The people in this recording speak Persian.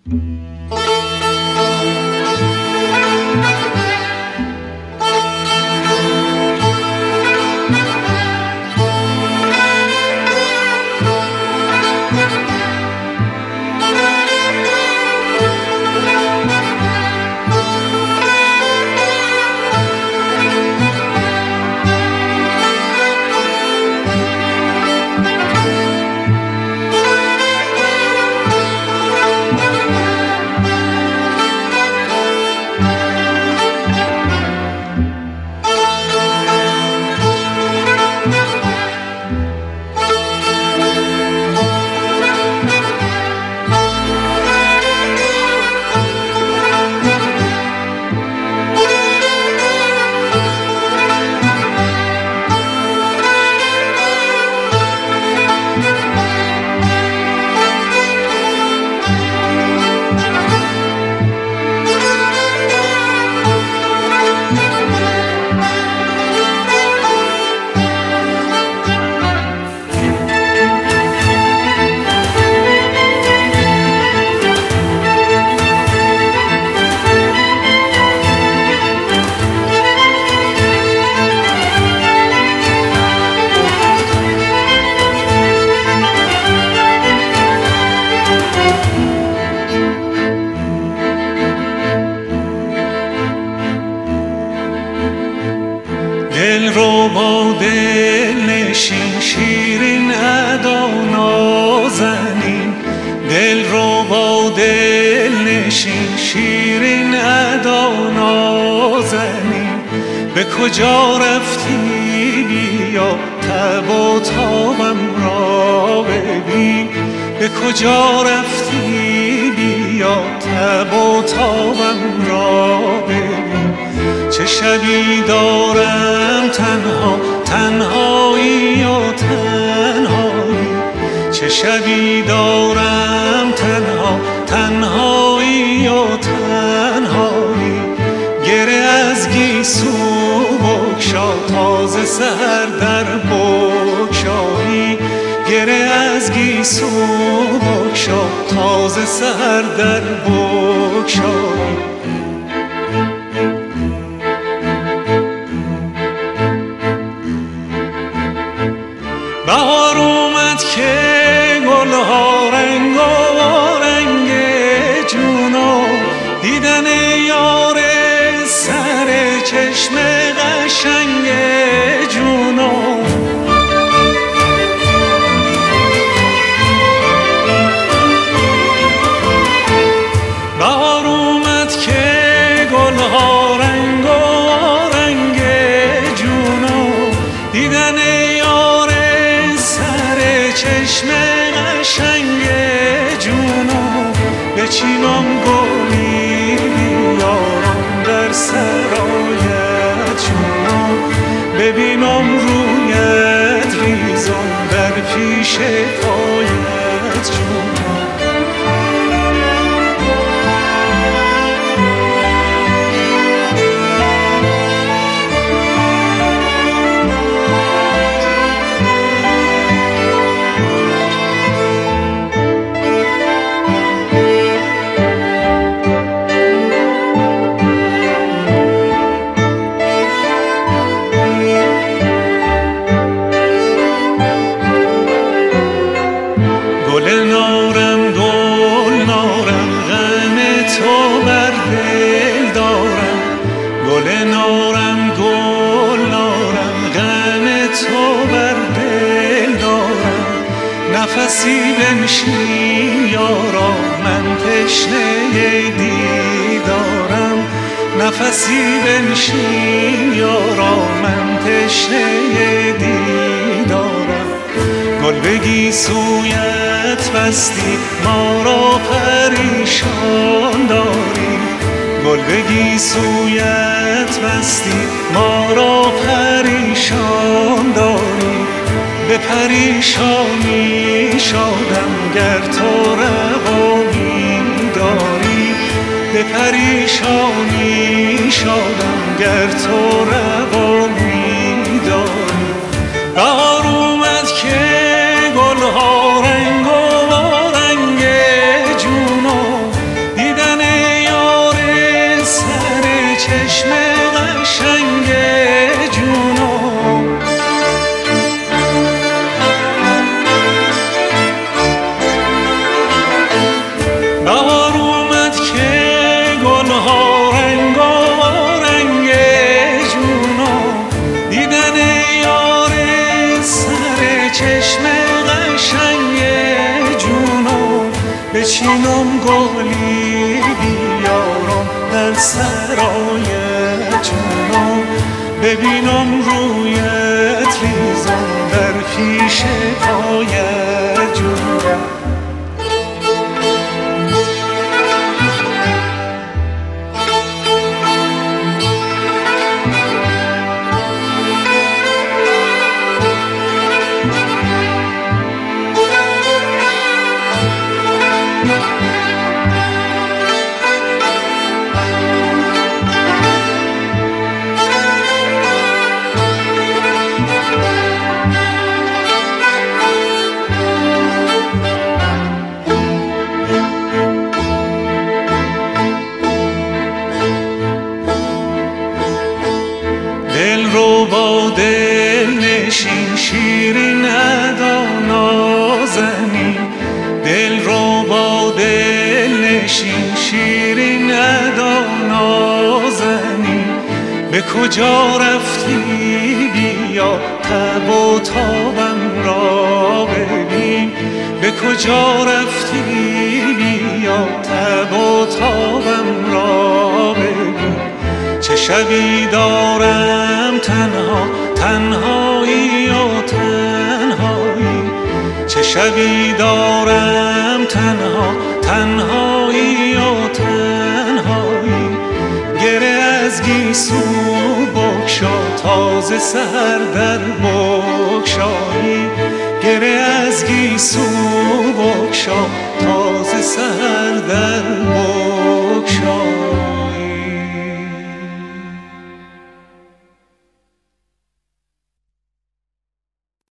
دل رو با دل نشین شیرین ادا نازنین، دل رو با دل نشین شیرین ادا نازنین. به کجا رفتی بیا تب و تابم را ببین، به کجا رفتی بیا تب و تابم را ببین. چه شبی دارم تنها تنهایی و تنهایی، چه شبی دارم تنها تنهایی و تنهایی. گره از گیسو بگشا تازه سحر در بگشایی، گره از گیسو بگشا تازه سحر در بگشایی. بهار اومد که گلها رنگ و رنگ جونو، دیدن یار سر چشم قشنگ جونو. بهار اومد که گلها رنگ و رنگ جونو، دیدن چشم قشنگ جونو. بچینم گلی بیارم در سرایت جونو، ببینم رویت ریزم در پیش پایت جونو. گل نارم گل نارم غم تو بر دل دارم، گل نارم گل نارم غم تو بر دل دارم. نفسی بنشین یارا من تشنه دیدارم، نفسی بنشین یارا من تشنه دیدارم. گل بگی سویت بستی ما را پریشان داری، گل بگی سویت بستی ما را پریشان داری. به پریشانی شادم گر تو روامی داری، به پریشانی شادم گر تو روامی داری. بهار اومد که گلها رنگ و رنگ جونو، جانم گلی بیارم در سرای جونم، ببینم رویت ریزم در پیش پای جونم. دل رو با دل نشین شیرین ادا نازنین، دل رو با دل نشین شیرین ادا نازنین. به کجا رفتی بیا تب و تابم را ببین، به کجا رفتی بیا تب و تابم را ببین. چه شبی دارم تنها تنهایی و تنهایی، چه شبی دارم تنها تنهایی و تنهایی. گره از گیسو بگشا تازه سحر در بگشایی، گره از گیسو بگشا تازه سحر در بگشایی.